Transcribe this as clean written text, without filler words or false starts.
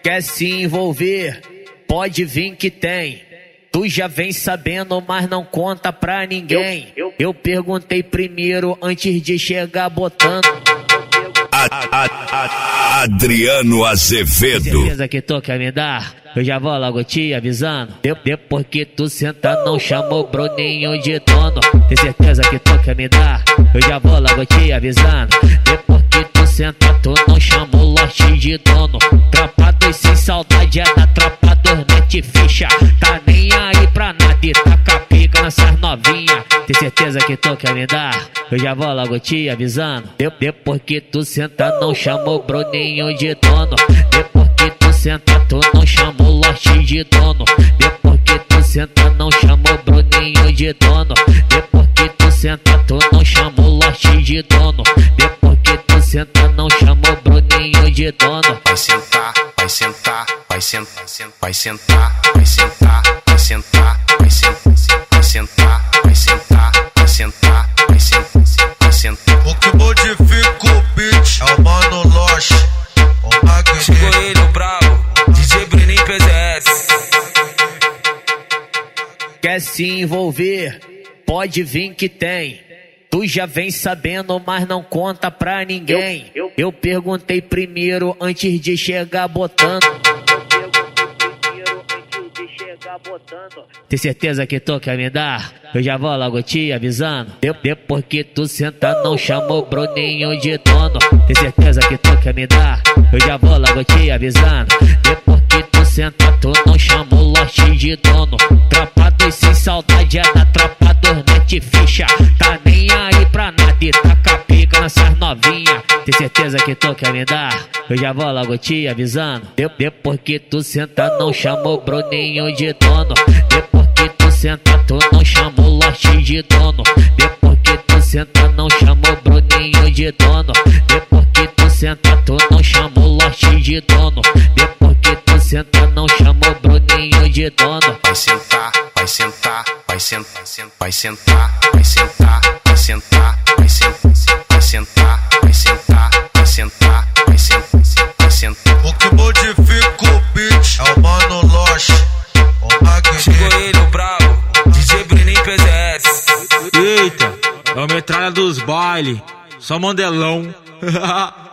Quer se envolver? Pode vir que tem. Tu já vem sabendo, mas não conta pra ninguém. Eu perguntei primeiro antes de chegar botando. Adriano Azevedo. Certeza que tu quer me dar? Eu já vou logo te avisando. Depois que tu senta, não chama o Bruninho de dono. Tem certeza que tu quer me dar? Eu já vou logo te avisando. Depois que tu senta, tu não chama o Lost de dono. Tropa dos sem saudade é da tropa dos net ficha. Tá nem aí pra nada e taca pica nessas novinha. Tem certeza que tu quer me dar? Eu já vou logo te avisando. Depois que tu senta, não chama o Bruninho de dono. Depois que tu senta, tu não chama o Lost de dono. Depois que tu senta, não chama o Bruninho de dono. Depois que tu senta, tu não chama o Lost de dono. Depois que tu senta, não chama o Bruninho de dono. Vai sentar, vai sentar, vai sentar, vai sentar, vai sentar, vai sentar, vai sentar, vai sentar, vai sentar, vai sentar, vai sentar, vai sentar. O que modifica o beat é o Mano Lost. Chegou ele, o brabo, DJ Bruninho PZS. Quer se envolver? Pode vir que tem. Tu já vem sabendo, mas não conta pra ninguém. Eu perguntei primeiro antes de chegar botando. Tem certeza que tu quer me dar? Eu já vou logo te avisando. Depois que tu senta, não chama o Bruninho de dono. Tem certeza que tu quer me dar? Eu já vou logo te avisando. Depois que tu senta, tu não chama o Lost de dono. Tropa dos sem saudade é da tropa dos net ficha. Tá nem aí pra nada e taca pica nessas novinha. Tem certeza que tu quer me dar? Eu já vou logo te avisando. Depois que tu senta, não chama o Bruninho de dono. Depois que tu senta, tu não chama o Lost de dono. Depois que tu senta, não chama o Bruninho de dono. Depois que tu senta, tu não chama o Lost de dono. Depois que tu senta, não chama o Bruninho de dono. Vai sentar, vai sentar, vai sentar, vai sentar, vai sentar, vai sentar, vai sentar, vai sentar, vai sentar, vai sentar, vai sentar, vai sentar. O que modifica o beat é o Mano Lost. Chegou ele, o brabo, DJ Bruninho PZS. Eita, é o metralha dos baile, só mandelão.